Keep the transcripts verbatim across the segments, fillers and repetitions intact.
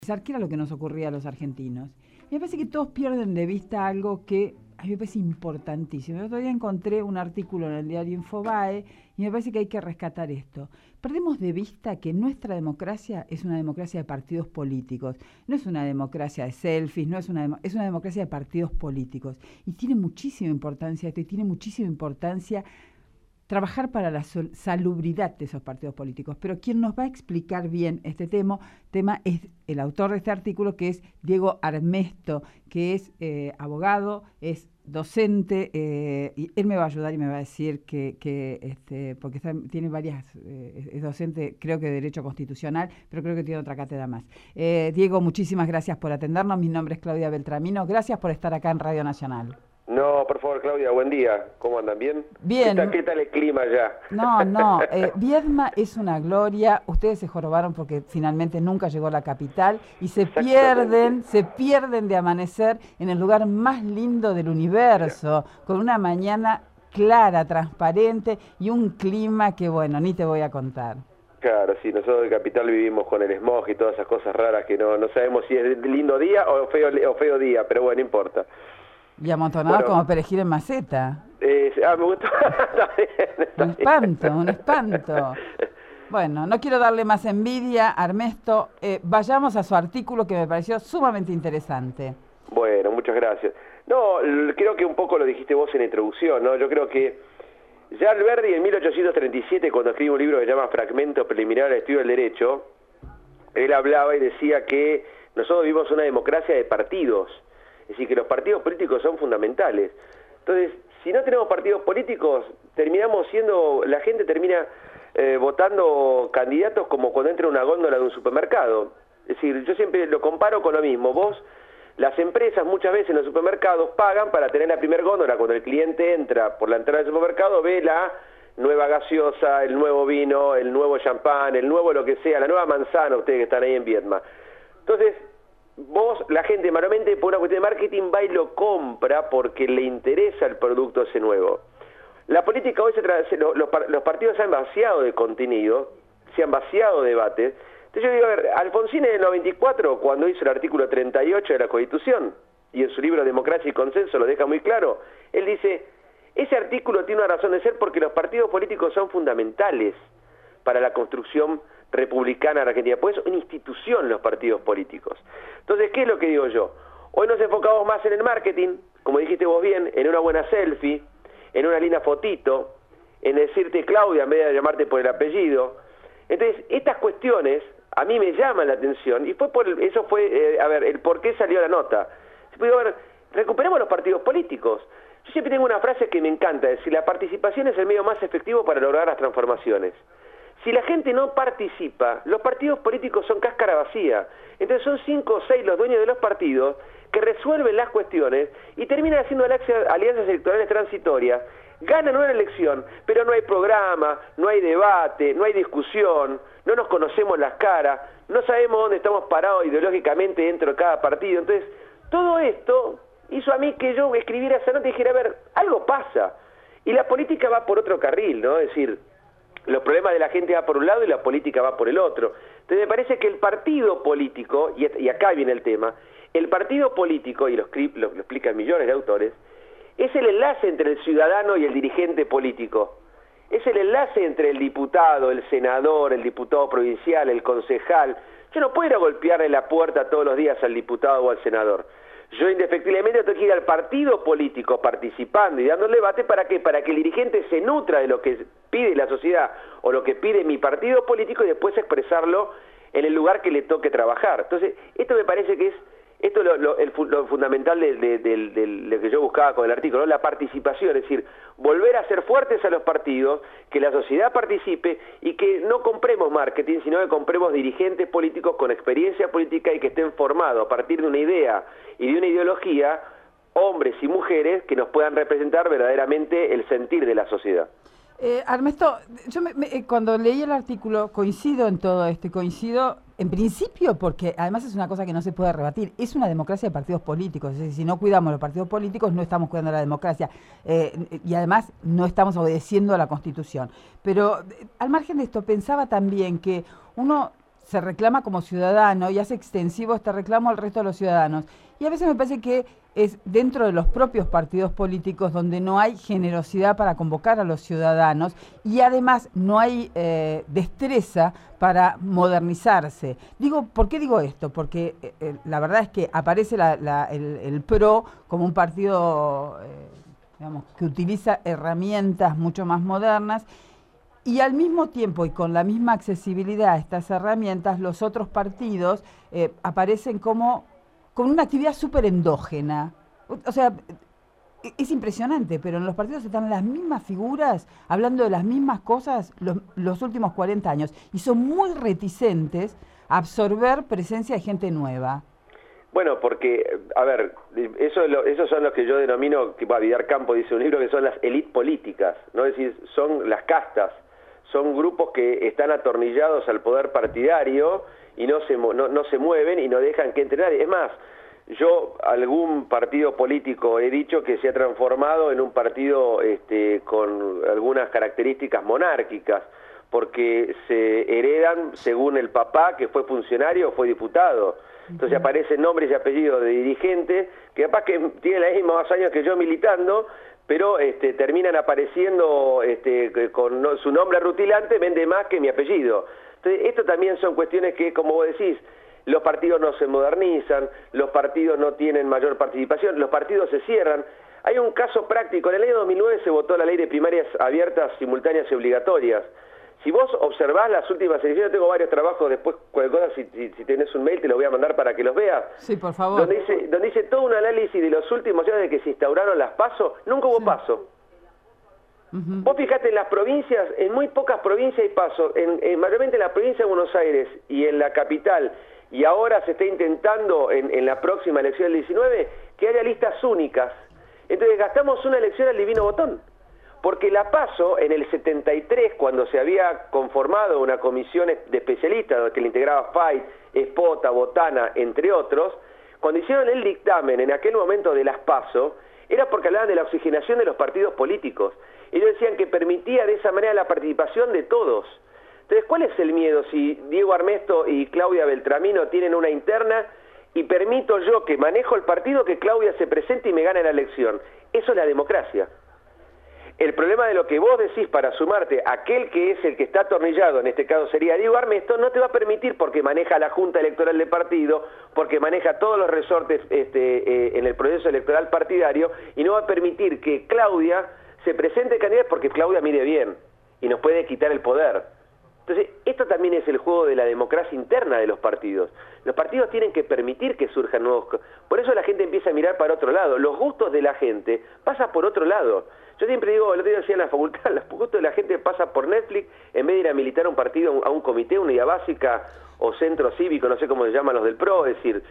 ¿Qué era lo que nos ocurría a los argentinos? Y me parece que todos pierden de vista algo que a mí me parece importantísimo. El otro día encontré un artículo en el diario Infobae y me parece que hay que rescatar esto. Perdemos de vista que nuestra democracia es una democracia de partidos políticos. No es una democracia de selfies, no es una, es una democracia de partidos políticos. Y tiene muchísima importancia esto y tiene muchísima importancia trabajar para la salubridad de esos partidos políticos. Pero quien nos va a explicar bien este tema, tema es el autor de este artículo, que es Diego Armesto, que es eh, abogado, es docente, eh, y él me va a ayudar y me va a decir que, que este, porque está, tiene varias, eh, es docente, creo que de Derecho Constitucional, pero creo que tiene otra cátedra más. Eh, Diego, muchísimas gracias por atendernos. Mi nombre es Claudia Beltramino. Gracias por estar acá en Radio Nacional. No, por favor, Claudia, buen día. ¿Cómo andan? ¿Bien? Bien. ¿Qué tal, qué tal el clima ya? No, no. Eh, Viedma es una gloria. Ustedes se jorobaron porque finalmente nunca llegó a la capital y se pierden, se pierden de amanecer en el lugar más lindo del universo, con una mañana clara, transparente y un clima que, bueno, ni te voy a contar. Claro, sí, nosotros de capital vivimos con el smog y todas esas cosas raras que no, no sabemos si es lindo día o feo, o feo día, pero bueno, no importa. Y amontonados bueno, como perejil en maceta. Eh, ah, me gustó. Está bien, está un espanto, un espanto. Bueno, no quiero darle más envidia a Armesto. Eh, vayamos a su artículo que me pareció sumamente interesante. Bueno, muchas gracias. No, creo que un poco lo dijiste vos en la introducción, ¿no? Yo creo que ya Alberdi en mil ochocientos treinta y siete, cuando escribe un libro que se llama Fragmento Preliminar al Estudio del Derecho, él hablaba y decía que nosotros vivimos una democracia de partidos. Es decir, que los partidos políticos son fundamentales. Entonces, si no tenemos partidos políticos, terminamos siendo, la gente termina eh, votando candidatos como cuando entra una góndola de un supermercado. Es decir, yo siempre lo comparo con lo mismo. Vos, las empresas muchas veces en los supermercados pagan para tener la primer góndola. Cuando el cliente entra por la entrada del supermercado, ve la nueva gaseosa, el nuevo vino, el nuevo champán, el nuevo lo que sea, la nueva manzana, ustedes que están ahí en Viedma. Entonces, vos, la gente normalmente por una cuestión de marketing va y lo compra porque le interesa el producto ese nuevo. La política hoy, se tra se, los, los partidos se han vaciado de contenido, se han vaciado de debates. Entonces yo digo, a ver, Alfonsín en el noventa y cuatro, cuando hizo el artículo treinta y ocho de la Constitución, y en su libro Democracia y Consenso lo deja muy claro, él dice, ese artículo tiene una razón de ser porque los partidos políticos son fundamentales para la construcción republicana de Argentina, pues es una institución los partidos políticos. Entonces, ¿qué es lo que digo yo? Hoy nos enfocamos más en el marketing, como dijiste vos bien, en una buena selfie, en una linda fotito, en decirte Claudia en vez de llamarte por el apellido. Entonces, estas cuestiones a mí me llaman la atención, y fue por el, eso fue, eh, a ver, el por qué salió la nota. Se puede ver, recuperemos los partidos políticos. Yo siempre tengo una frase que me encanta, es decir, la participación es el medio más efectivo para lograr las transformaciones. Si la gente no participa, los partidos políticos son cáscara vacía. Entonces son cinco o seis los dueños de los partidos que resuelven las cuestiones y terminan haciendo alianzas electorales transitorias, ganan una elección, pero no hay programa, no hay debate, no hay discusión, no nos conocemos las caras, no sabemos dónde estamos parados ideológicamente dentro de cada partido. Entonces, todo esto hizo a mí que yo escribiera esa nota y dijera, a ver, algo pasa. Y la política va por otro carril, ¿no? Es decir, los problemas de la gente va por un lado y la política va por el otro. Entonces me parece que el partido político, y, y acá viene el tema, el partido político, y lo, lo, lo explican millones de autores, es el enlace entre el ciudadano y el dirigente político. Es el enlace entre el diputado, el senador, el diputado provincial, el concejal. Yo no puedo ir a golpearle la puerta todos los días al diputado o al senador. Yo indefectiblemente tengo que ir al partido político participando y dando el debate. ¿Para qué? Para que el dirigente se nutra de lo que pide la sociedad o lo que pide mi partido político y después expresarlo en el lugar que le toque trabajar. Entonces, esto me parece que es esto es lo, lo, el, lo fundamental de, de, de, de, de lo que yo buscaba con el artículo, ¿no? La participación, es decir, volver a ser fuertes a los partidos, que la sociedad participe y que no compremos marketing, sino que compremos dirigentes políticos con experiencia política y que estén formados a partir de una idea y de una ideología, hombres y mujeres que nos puedan representar verdaderamente el sentir de la sociedad. Eh, Armesto, yo me, me, cuando leí el artículo coincido en todo esto, coincido en principio porque además es una cosa que no se puede rebatir, es una democracia de partidos políticos, es decir, si no cuidamos los partidos políticos no estamos cuidando la democracia eh, y además no estamos obedeciendo a la Constitución. Pero al margen de esto pensaba también que uno se reclama como ciudadano y hace extensivo este reclamo al resto de los ciudadanos. Y a veces me parece que es dentro de los propios partidos políticos donde no hay generosidad para convocar a los ciudadanos y además no hay eh, destreza para modernizarse. Digo, ¿por qué digo esto? Porque eh, la verdad es que aparece la, la, el, el P R O como un partido eh, digamos, que utiliza herramientas mucho más modernas. Y al mismo tiempo y con la misma accesibilidad a estas herramientas, los otros partidos eh, aparecen como con una actividad súper endógena. O sea, es impresionante, pero en los partidos están las mismas figuras hablando de las mismas cosas los, los últimos cuarenta años y son muy reticentes a absorber presencia de gente nueva. Bueno, porque, a ver, eso, lo, esos son los que yo denomino, que va, Vidar Campo dice un libro, que son las élites políticas, ¿no? Es decir, son las castas. Son grupos que están atornillados al poder partidario y no se, no, no se mueven y no dejan que entre nadie. Es más, yo algún partido político he dicho que se ha transformado en un partido este, con algunas características monárquicas, porque se heredan según el papá, que fue funcionario o fue diputado. Entonces aparecen nombres y apellidos de dirigentes que capaz que tienen los mismos años que yo militando, pero este, terminan apareciendo este, con no, su nombre rutilante, vende más que mi apellido. Entonces, esto también son cuestiones que, como vos decís, los partidos no se modernizan, los partidos no tienen mayor participación, los partidos se cierran. Hay un caso práctico, en el año dos mil nueve se votó la ley de primarias abiertas, simultáneas y obligatorias. Si vos observás las últimas elecciones, yo tengo varios trabajos, después cualquier cosa, si, si, si tenés un mail te lo voy a mandar para que los veas. Sí, por favor. Donde dice, donde dice todo un análisis de los últimos años de que se instauraron las PASO, nunca hubo sí. PASO. Uh-huh. Vos fijate, en las provincias, en muy pocas provincias hay PASO, en, en, mayormente en la provincia de Buenos Aires y en la capital, y ahora se está intentando en, en la próxima elección del diecinueve, que haya listas únicas. Entonces gastamos una elección al divino botón. Porque la PASO, en el setenta y tres, cuando se había conformado una comisión de especialistas, que le integraba F A I, Espota, Botana, entre otros, cuando hicieron el dictamen en aquel momento de las PASO, era porque hablaban de la oxigenación de los partidos políticos. Ellos decían que permitía de esa manera la participación de todos. Entonces, ¿cuál es el miedo si Diego Armesto y Claudia Beltramino tienen una interna y permito yo, que manejo el partido, que Claudia se presente y me gane la elección? Eso es la democracia. El problema de lo que vos decís para sumarte, aquel que es el que está atornillado, en este caso sería Diego Armesto, no te va a permitir porque maneja la Junta Electoral del partido, porque maneja todos los resortes este, eh, en el proceso electoral partidario, y no va a permitir que Claudia se presente candidata porque Claudia mide bien y nos puede quitar el poder. Entonces, esto también es el juego de la democracia interna de los partidos. Los partidos tienen que permitir que surjan nuevos... Por eso la gente empieza a mirar para otro lado. Los gustos de la gente pasan por otro lado. Yo siempre digo, el otro día decía en la facultad, los gustos de la gente pasa por Netflix en vez de ir a militar a un partido, a un comité, una unidad básica o centro cívico, no sé cómo se llaman los del P R O. Es decir,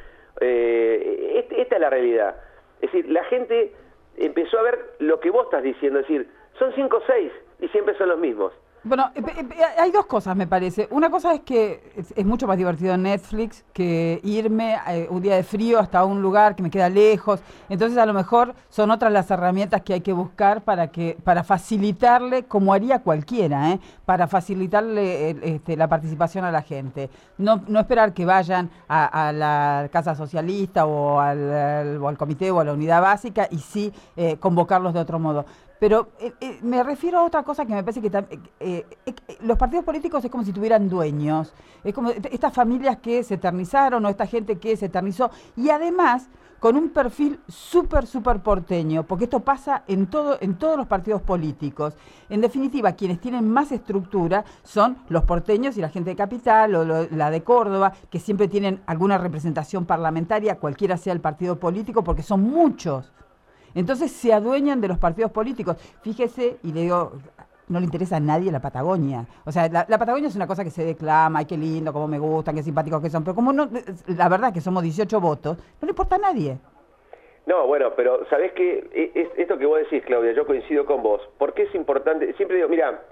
eh, esta es la realidad. Es decir, la gente empezó a ver lo que vos estás diciendo. Es decir, son cinco o seis y siempre son los mismos. Bueno, eh, eh, hay dos cosas, me parece. Una cosa es que es, es mucho más divertido en Netflix que irme eh, un día de frío hasta un lugar que me queda lejos. Entonces, a lo mejor son otras las herramientas que hay que buscar para que para facilitarle, como haría cualquiera, ¿eh? para facilitarle eh, este, la participación a la gente. No, no esperar que vayan a, a la Casa Socialista o al, al, o al comité o a la unidad básica y sí eh, convocarlos de otro modo. Pero eh, eh, me refiero a otra cosa que me parece que eh, eh, eh, los partidos políticos es como si tuvieran dueños, es como estas familias que se eternizaron o esta gente que se eternizó y además con un perfil súper, súper porteño, porque esto pasa en todo, en todos los partidos políticos. En definitiva, quienes tienen más estructura son los porteños y la gente de Capital o lo, la de Córdoba, que siempre tienen alguna representación parlamentaria, cualquiera sea el partido político, porque son muchos. Entonces se adueñan de los partidos políticos. Fíjese, y le digo, no le interesa a nadie la Patagonia. O sea, la, la Patagonia es una cosa que se declama, ay, qué lindo, cómo me gustan, qué simpáticos que son, pero como no, la verdad que somos dieciocho votos, no le importa a nadie. No, bueno, pero ¿sabés qué? Es, esto que vos decís, Claudia, yo coincido con vos. ¿Por qué es importante? Siempre digo, mira,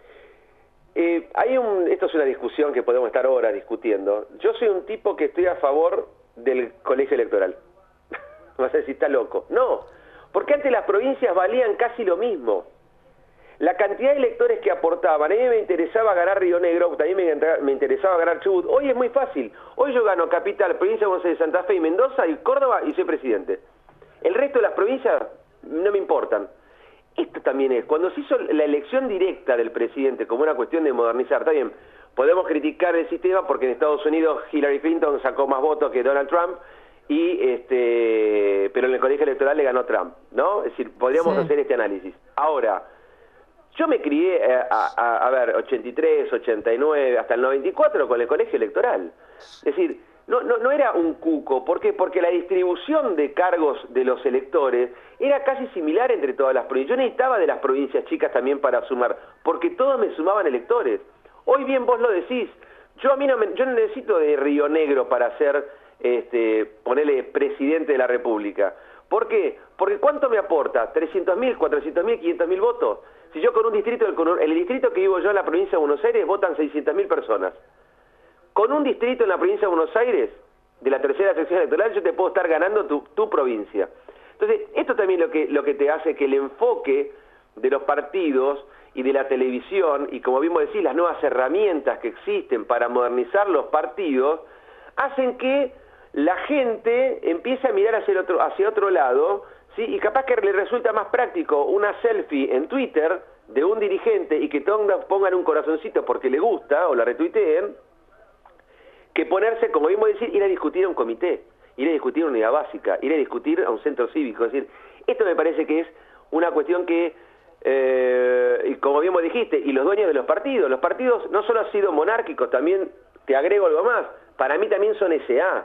eh, hay un, esto es una discusión que podemos estar horas discutiendo. Yo soy un tipo que estoy a favor del colegio electoral. Vas a decir, está loco. No, porque antes las provincias valían casi lo mismo. la cantidad de electores que aportaban. A mí me interesaba ganar Río Negro, también me, me interesaba ganar Chubut. Hoy es muy fácil. Hoy yo gano Capital, Provincia de Buenos Aires, Santa Fe y Mendoza y Córdoba y soy presidente. El resto de las provincias no me importan. Esto también es, cuando se hizo la elección directa del presidente como una cuestión de modernizar, está bien, podemos criticar el sistema porque en Estados Unidos Hillary Clinton sacó más votos que Donald Trump, y este pero en el colegio electoral le ganó Trump, ¿no? Es decir, podríamos sí. hacer este análisis. Ahora, yo me crié, a, a, a ver, ochenta y tres, ochenta y nueve, hasta el noventa y cuatro con el colegio electoral. Es decir, no, no, no era un cuco. ¿Por qué? Porque la distribución de cargos de los electores era casi similar entre todas las provincias. Yo necesitaba de las provincias chicas también para sumar, porque todos me sumaban electores. Hoy bien vos lo decís, yo a mí no, me, yo no necesito de Río Negro para ser, este, ponerle presidente de la República. ¿Por qué? Porque ¿cuánto me aporta? ¿trescientos mil, cuatrocientos mil, quinientos mil votos? Si yo con un distrito, en el distrito que vivo yo en la provincia de Buenos Aires, votan seiscientas mil personas. Con un distrito en la provincia de Buenos Aires, de la tercera sección electoral, yo te puedo estar ganando tu, tu provincia. Entonces, esto también lo que, lo que te hace que el enfoque de los partidos y de la televisión, y como vimos decir, las nuevas herramientas que existen para modernizar los partidos, hacen que la gente empiece a mirar hacia el otro, hacia otro lado, ¿sí? Y capaz que le resulta más práctico una selfie en Twitter de un dirigente y que pongan un corazoncito porque le gusta o la retuiteen, que ponerse, como vimos decir, ir a discutir a un comité, ir a discutir una unidad básica, ir a discutir a un centro cívico. Es decir, esto me parece que es una cuestión que, eh, como bien vos dijiste, y los dueños de los partidos, los partidos no solo han sido monárquicos, también, te agrego algo más, para mí también son S A,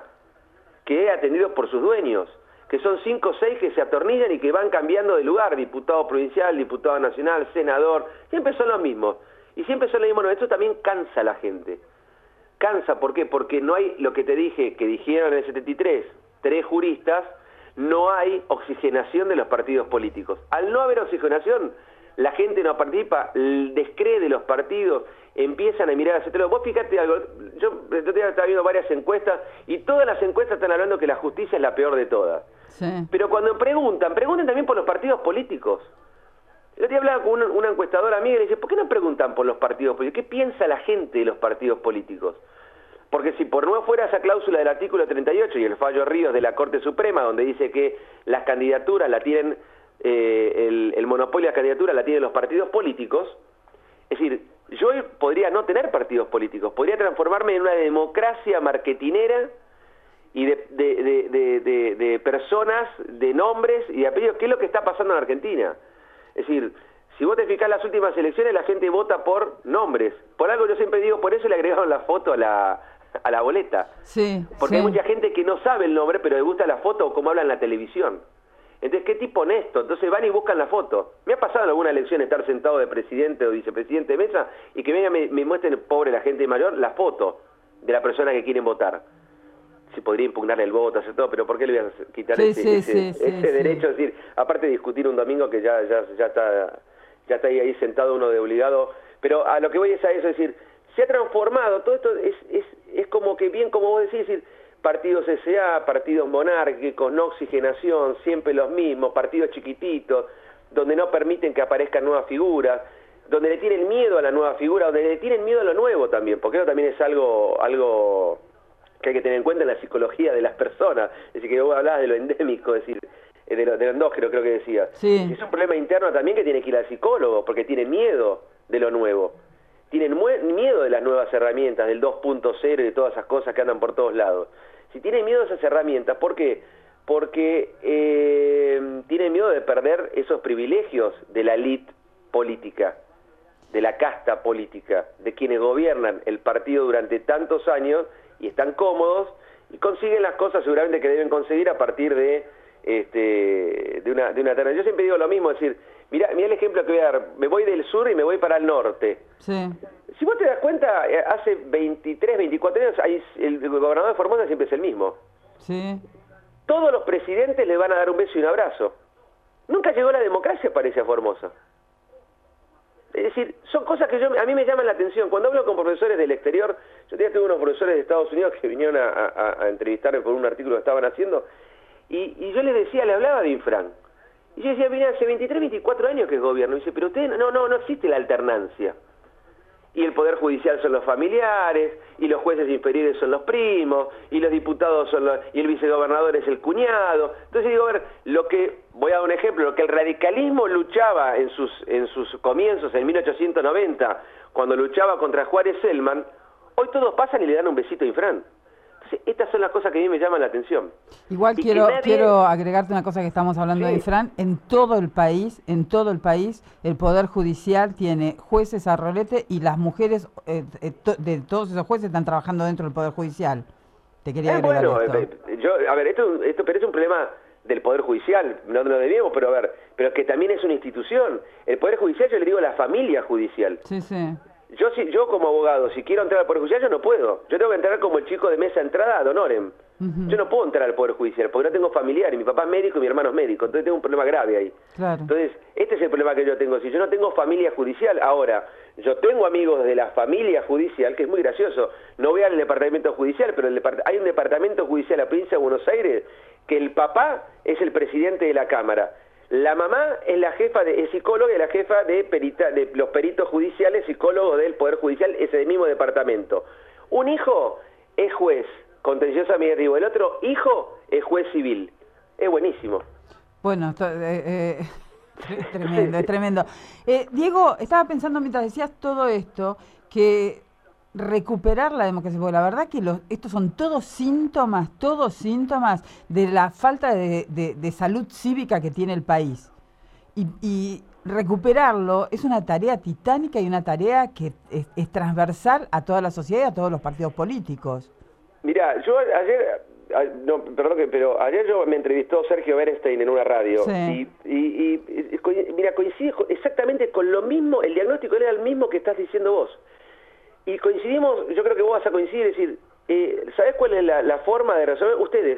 que es atendido por sus dueños, que son cinco o seis que se atornillan y que van cambiando de lugar, diputado provincial, diputado nacional, senador, siempre son los mismos, y siempre son los mismos. Esto también cansa a la gente. Cansa, ¿por qué? Porque no hay, lo que te dije, que dijeron en el setenta y tres, tres juristas, no hay oxigenación de los partidos políticos. Al no haber oxigenación, la gente no participa, descree de los partidos, empiezan a mirar hacia otro lado. Vos fíjate algo, yo el otro día estaba viendo varias encuestas, y todas las encuestas están hablando que la justicia es la peor de todas. Sí. Pero cuando preguntan, pregunten también por los partidos políticos. El otro día hablaba con una, una encuestadora amiga y le dice, ¿por qué no preguntan por los partidos políticos? ¿Qué piensa la gente de los partidos políticos? Porque si por no fuera esa cláusula del artículo treinta y ocho y el fallo Ríos de la Corte Suprema, donde dice que las candidaturas la tienen, eh, el, el monopolio de la candidatura la tienen los partidos políticos, es decir, yo podría no tener partidos políticos, podría transformarme en una democracia marketinera y de, de, de, de, de, de personas, de nombres y de apellidos, que es lo que está pasando en Argentina. Es decir, si vos te fijás en las últimas elecciones, la gente vota por nombres. Por algo yo siempre digo, por eso le agregaron la foto a la, a la boleta. Sí, Porque sí. hay mucha gente que no sabe el nombre, pero le gusta la foto o cómo habla en la televisión. Entonces, ¿qué tipo honesto? Entonces van y buscan la foto. Me ha pasado en alguna elección estar sentado de presidente o vicepresidente de mesa y que venga me, me muestren, pobre la gente mayor, la foto de la persona que quieren votar. Se podría impugnarle el voto, hacer todo, pero ¿por qué le voy a quitar sí, ese, sí, ese, sí, ese sí, derecho? Sí. Es decir, aparte de discutir un domingo que ya ya ya está ya está ahí, ahí sentado uno de obligado, pero a lo que voy es a eso, es decir, se ha transformado, todo esto es es es como que bien, como vos decís, es decir, partidos S A, partidos monárquicos, no oxigenación, siempre los mismos, partidos chiquititos, donde no permiten que aparezcan nuevas figuras, donde le tienen miedo a la nueva figura, donde le tienen miedo a lo nuevo también, porque eso también es algo algo que hay que tener en cuenta en la psicología de las personas. Es decir, que vos hablabas de lo endémico, es decir, de lo, de lo endógeno, creo que decía. Sí. Es un problema interno también que tiene que ir al psicólogo, porque tiene miedo de lo nuevo. Tienen miedo de las nuevas herramientas, del dos punto cero y de todas esas cosas que andan por todos lados. Si tienen miedo de esas herramientas, ¿por qué? Porque eh, tienen miedo de perder esos privilegios de la élite política, de la casta política, de quienes gobiernan el partido durante tantos años y están cómodos y consiguen las cosas seguramente que deben conseguir a partir de este de una de una terna. Yo siempre digo lo mismo, es decir, mira, mira el ejemplo que voy a dar, me voy del sur y me voy para el norte. Sí. Si vos te das cuenta, hace veintitrés, veinticuatro años hay, el gobernador de Formosa siempre es el mismo. Sí. Todos los presidentes le van a dar un beso y un abrazo. Nunca llegó la democracia, parece, a Formosa. Es decir, son cosas que yo, a mí me llaman la atención. Cuando hablo con profesores del exterior, yo ya tuve unos profesores de Estados Unidos que vinieron a, a, a entrevistarme por un artículo que estaban haciendo, y, y yo les decía, le hablaba de Infran, Y yo decía, mira, hace veintitrés, veinticuatro años que es gobierno. Y dice, pero usted, no, no, no existe la alternancia. Y el Poder Judicial son los familiares, y los jueces inferiores son los primos, y los diputados son los, y el vicegobernador es el cuñado. Entonces digo, a ver, lo que, voy a dar un ejemplo, lo que el radicalismo luchaba en sus, en sus comienzos, en mil ochocientos noventa, cuando luchaba contra Juárez Selman, hoy todos pasan y le dan un besito a Infran. Entonces, estas son las cosas que a mí me llaman la atención. Igual quiero, nadie... quiero agregarte una cosa que estamos hablando sí. de Infran. En todo el país, en todo el país, el Poder Judicial tiene jueces a rolete y las mujeres eh, eh, to, de todos esos jueces están trabajando dentro del Poder Judicial. Te quería eh, agregar bueno, esto. Eh, yo, a ver, esto, esto pero es un problema del Poder Judicial, no lo debíamos, pero a ver, pero que también es una institución. El Poder Judicial, yo le digo la familia judicial. Sí, sí. Yo, si, yo como abogado, si quiero entrar al Poder Judicial, yo no puedo. Yo tengo que entrar como el chico de mesa entrada ad honorem. Uh-huh. Yo no puedo entrar al Poder Judicial porque no tengo familiares. Mi papá es médico y mi hermano es médico. Entonces tengo un problema grave ahí. Claro. Entonces, este es el problema que yo tengo. Si yo no tengo familia judicial, ahora, yo tengo amigos de la familia judicial, que es muy gracioso. No voy al departamento judicial, pero el depart- hay un departamento judicial en la provincia de Buenos Aires que el papá es el presidente de la Cámara. La mamá es la jefa de es psicóloga y la jefa de, perita, de los peritos judiciales, psicólogos del Poder Judicial, ese mismo departamento. Un hijo es juez contencioso administrativo, el otro hijo es juez civil. Es buenísimo. Bueno, esto, eh, eh, es tremendo, es tremendo. Eh, Diego, estaba pensando mientras decías todo esto, que recuperar la democracia, porque la verdad que los, estos son todos síntomas, todos síntomas de la falta de, de, de salud cívica que tiene el país. Y, y recuperarlo es una tarea titánica y una tarea que es, es transversal a toda la sociedad y a todos los partidos políticos. Mirá, yo ayer, no, perdón, que, pero ayer yo me entrevistó Sergio Bernstein en una radio. Sí. Y, y, y, y mira, coincide exactamente con lo mismo, el diagnóstico era el mismo que estás diciendo vos. Y coincidimos, yo creo que vos vas a coincidir, es decir, eh, ¿sabés cuál es la, la forma de resolver? Ustedes,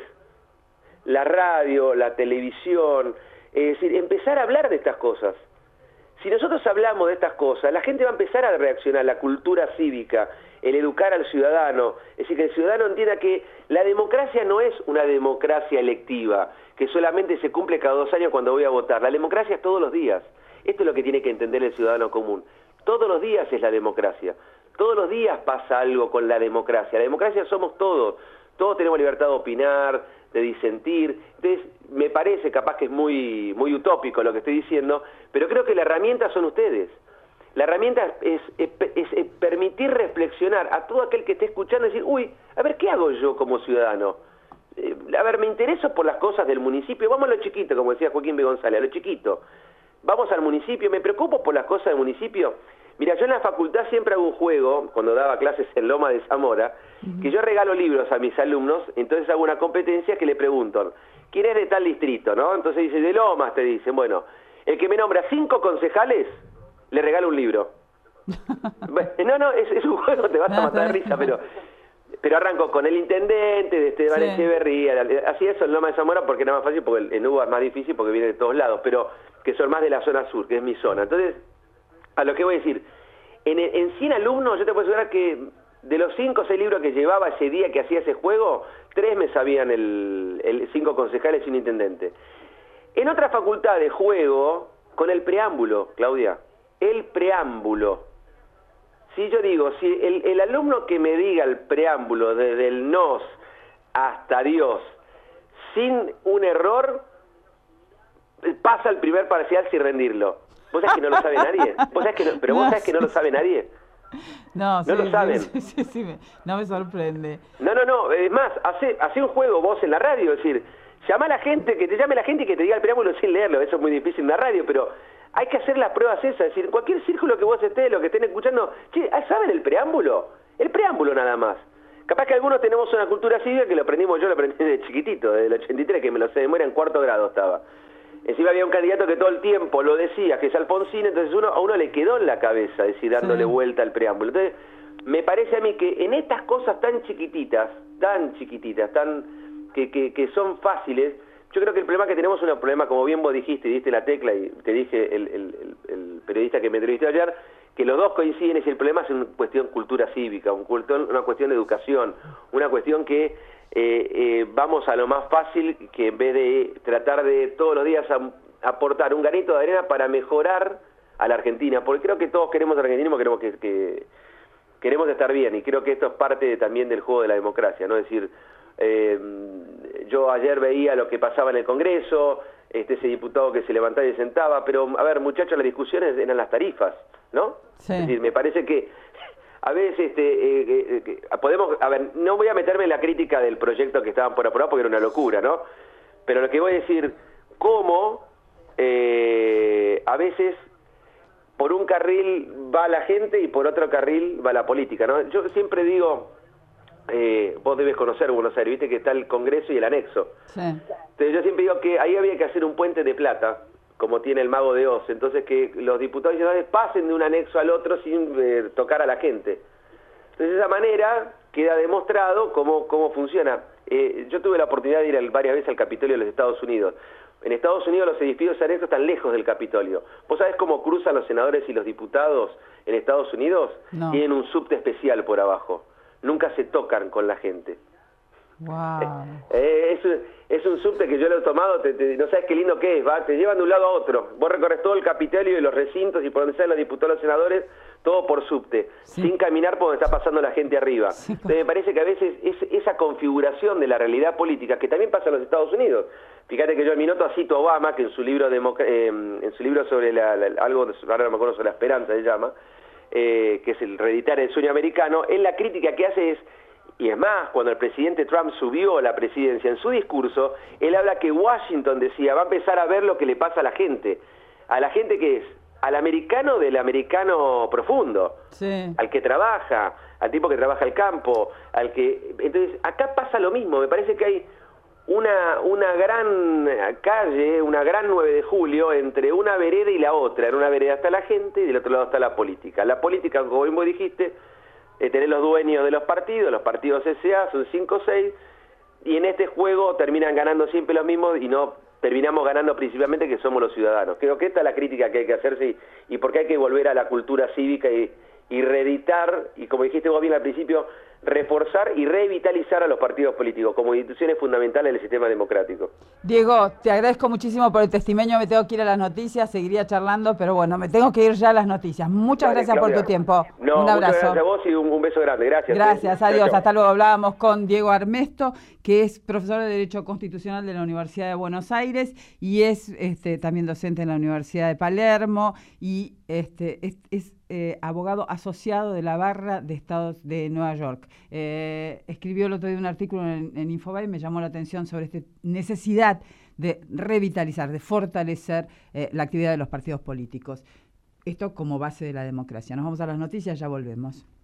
la radio, la televisión, es decir, empezar a hablar de estas cosas. Si nosotros hablamos de estas cosas, la gente va a empezar a reaccionar, la cultura cívica, el educar al ciudadano, es decir, que el ciudadano entienda que la democracia no es una democracia electiva, que solamente se cumple cada dos años cuando voy a votar. La democracia es todos los días. Esto es lo que tiene que entender el ciudadano común. Todos los días es la democracia. Todos los días pasa algo con la democracia. La democracia somos todos. Todos tenemos libertad de opinar, de disentir. Entonces, me parece, capaz que es muy, muy utópico lo que estoy diciendo, pero creo que la herramienta son ustedes. La herramienta es, es, es, es permitir reflexionar a todo aquel que esté escuchando y decir, uy, a ver, ¿qué hago yo como ciudadano? Eh, a ver, me intereso por las cosas del municipio. Vamos a lo chiquito, como decía Joaquín B. González, a lo chiquito. Vamos al municipio, me preocupo por las cosas del municipio. Mira, yo en la facultad siempre hago un juego, cuando daba clases en Loma de Zamora, uh-huh. que yo regalo libros a mis alumnos, entonces hago una competencia que le preguntan, ¿quién es de tal distrito? ¿No? Entonces dice, de Lomas, te dicen, bueno, el que me nombra cinco concejales, le regalo un libro. No, no, es, es un juego, te vas a matar de risa, pero pero arranco con el intendente de Esteban sí. Echeverría, así eso en Loma de Zamora, porque era más fácil, porque en Uva es más difícil, porque viene de todos lados, pero que son más de la zona sur, que es mi zona. Entonces, a lo que voy a decir, en, en cien alumnos, yo te puedo asegurar que de los cinco o seis libros que llevaba ese día que hacía ese juego, tres me sabían el, el cinco concejales y un intendente. En otra facultad de juego, con el preámbulo, Claudia, el preámbulo. Si yo digo, si el, el alumno que me diga el preámbulo desde el nos hasta Dios, sin un error, pasa el primer parcial sin rendirlo. ¿Vos sabés que no lo sabe nadie? ¿Vos sabés que no, pero vos no, sabés que no lo sabe nadie. No, no sí, lo saben. Sí, sí, sí, me, no me sorprende. No, no, no. Es más, hace, hace un juego vos en la radio, es decir, llama a la gente, que te llame la gente y que te diga el preámbulo sin leerlo. Eso es muy difícil en la radio, pero hay que hacer las pruebas esas. Es decir, cualquier círculo que vos estés, lo que estén escuchando, che, ¿saben el preámbulo? El preámbulo nada más. Capaz que algunos tenemos una cultura cívica que lo aprendimos, yo lo aprendí de chiquitito, desde el ochenta y tres, que me lo sé de memoria, en cuarto grado estaba. Encima había un candidato que todo el tiempo lo decía, que es Alfonsín, entonces uno, a uno le quedó en la cabeza, decir, dándole sí. vuelta al preámbulo. Entonces, me parece a mí que en estas cosas tan chiquititas, tan chiquititas, tan que, que, que son fáciles, yo creo que el problema que tenemos es un problema, como bien vos dijiste, y diste la tecla, y te dije el, el, el, el periodista que me entrevistó ayer, que los dos coinciden, es el problema es una cuestión cultura cívica, un culto, una cuestión de educación, una cuestión que eh, eh, vamos a lo más fácil, que en vez de tratar de todos los días a, aportar un granito de arena para mejorar a la Argentina, porque creo que todos queremos al argentino, queremos que, que queremos estar bien, y creo que esto es parte también del juego de la democracia, ¿no? Es decir, eh, yo ayer veía lo que pasaba en el Congreso, este ese diputado que se levantaba y se sentaba, pero a ver, muchachos, las discusiones eran las tarifas, ¿no? Sí. Es decir, me parece que a veces este eh, eh, podemos, a ver, no voy a meterme en la crítica del proyecto que estaban por aprobar porque era una locura, ¿no? Pero lo que voy a decir, cómo eh, a veces por un carril va la gente y por otro carril va la política, ¿no? Yo siempre digo, eh, vos debes conocer Buenos Aires, viste que está el Congreso y el anexo. Sí. Entonces yo siempre digo que ahí había que hacer un puente de plata, como tiene el Mago de Oz, entonces que los diputados y senadores pasen de un anexo al otro sin eh, tocar a la gente. Entonces de esa manera queda demostrado cómo, cómo funciona. Eh, yo tuve la oportunidad de ir varias veces al Capitolio de los Estados Unidos. En Estados Unidos los edificios anexos están lejos del Capitolio. ¿Vos sabés cómo cruzan los senadores y los diputados en Estados Unidos? No. Tienen un subte especial por abajo. Nunca se tocan con la gente. Wow. Eh, es, es un subte que yo lo he tomado, te, te, no sabes qué lindo que es, ¿va? Te llevan de un lado a otro. Vos recorres todo el Capitolio y los recintos y por donde salen los diputados y los senadores, todo por subte, sí. Sin caminar por donde está pasando la gente arriba. Sí. Entonces me parece que a veces es esa configuración de la realidad política, que también pasa en los Estados Unidos. Fíjate que yo en mi nota cito a Obama, que en su libro eh, en su libro sobre la, la, algo, ahora no me acuerdo, sobre la esperanza se llama, eh, que es el reeditar el sueño americano, él la crítica que hace es, y es más, cuando el presidente Trump subió a la presidencia, en su discurso, él habla que Washington, decía, va a empezar a ver lo que le pasa a la gente. ¿A la gente qué es? Al americano del americano profundo, sí. Al que trabaja, al tipo que trabaja el campo, al que... Entonces, acá pasa lo mismo, me parece que hay una, una gran calle, una gran nueve de julio entre una vereda y la otra. En una vereda está la gente y del otro lado está la política. La política, como bien vos dijiste, eh, tenés los dueños de los partidos, los partidos S A, son cinco o seis, y en este juego terminan ganando siempre los mismos y no terminamos ganando principalmente que somos los ciudadanos. Creo que esta es la crítica que hay que hacerse y, y porque hay que volver a la cultura cívica y, y reeditar, y como dijiste vos bien al principio, reforzar y revitalizar a los partidos políticos como instituciones fundamentales del sistema democrático. Diego, te agradezco muchísimo por el testimonio, me tengo que ir a las noticias, seguiría charlando, pero bueno, me tengo que ir ya a las noticias. Muchas Dale, gracias Claudia. Por tu tiempo. No, un abrazo. Muchas gracias a vos y un, un beso grande. Gracias. Gracias, eh. adiós. Chau, chau. Hasta luego. Hablábamos con Diego Armesto, que es profesor de Derecho Constitucional de la Universidad de Buenos Aires y es este, también docente en la Universidad de Palermo y este, es, es eh, abogado asociado de la Barra de Estados de Nueva York. Eh, escribió el otro día un artículo en, en Infobae y me llamó la atención sobre esta necesidad de revitalizar, de fortalecer eh, la actividad de los partidos políticos. Esto como base de la democracia. Nos vamos a las noticias, ya volvemos.